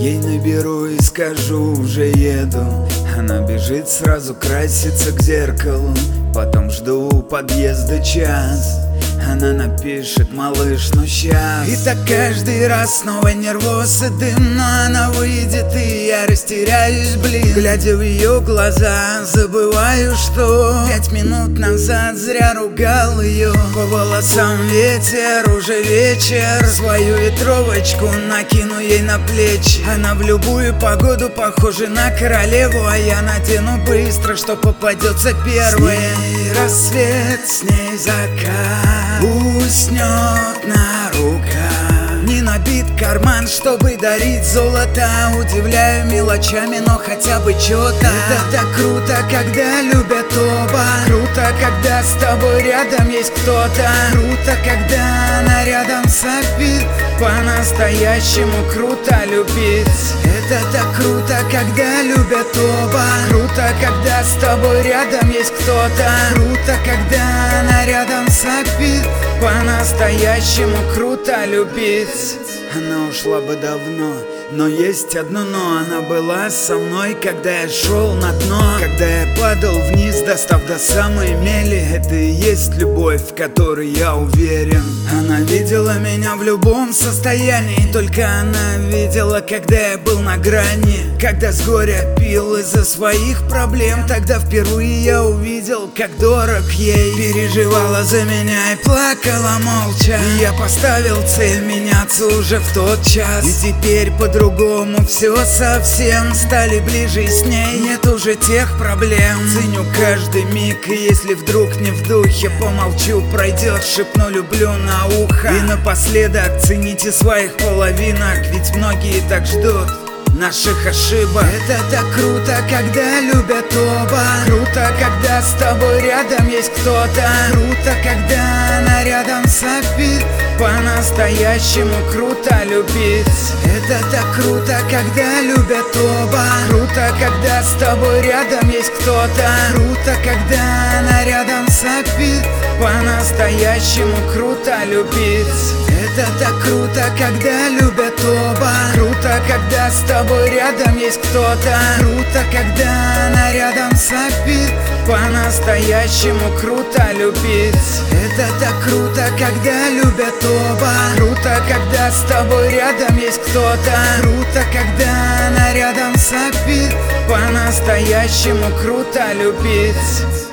Ей наберу и скажу, уже еду. Она бежит сразу краситься к зеркалу. Потом жду у подъезда час. Она напишет: малыш, ну щас. И так каждый раз снова нервоз и дым. Но она выйдет, и я растеряюсь, блин. Глядя в ее глаза, забываю, что 5 минут назад зря ругал ее. По волосам ветер, уже вечер. Свою ветровочку накину ей на плечи. Она в любую погоду похожа на королеву. А я надену быстро, что попадется первое. С ней рассвет, с ней закат. Уснет на руках. Не набит карман, чтобы дарить золото. Удивляю мелочами, но хотя бы чё-то. Это так круто, когда любят оба. Круто, когда с тобой рядом есть кто-то. Круто, когда она рядом сопит. По-настоящему круто любить. Это так круто, когда любят оба. Круто, когда с тобой рядом есть кто-то. Круто, когда она рядом сопит. По-настоящему круто любить. Она ушла бы давно, но есть одно но. Она была со мной, когда я шел на дно. Когда я падал вниз, достав до самой мели. Это и есть любовь, в которой я уверен. Она видела меня в любом состоянии. Только она видела, когда я был на грани. Когда с горя пил из-за своих проблем. Тогда впервые я увидел, как дорог ей. Переживала за меня и плакала молча. И я поставил цель меняться уже в тот час. И теперь по-другому все совсем. Стали ближе, и с ней нет уже тех проблем. Ценю каждый миг, и если вдруг не в духе, помолчу, пройдет, шепну люблю на ухо. И напоследок цените своих половинок, ведь многие так ждут наших ошибок. Это так круто, когда любят оба. Круто, когда с тобой рядом есть кто-то. Круто, когда она рядом сопит. По-настоящему круто любить. Это так круто, когда любят оба. Круто, когда с тобой рядом есть кто-то. Круто, когда она рядом сопит. По-настоящему круто любить. Это так круто, когда любят оба. Круто, когда с тобой рядом есть кто-то. Круто, когда она рядом сопит. По-настоящему круто любить. Это так круто, когда любят оба. Круто, когда с тобой рядом есть кто-то. Круто, когда она рядом сопит. По-настоящему круто любить.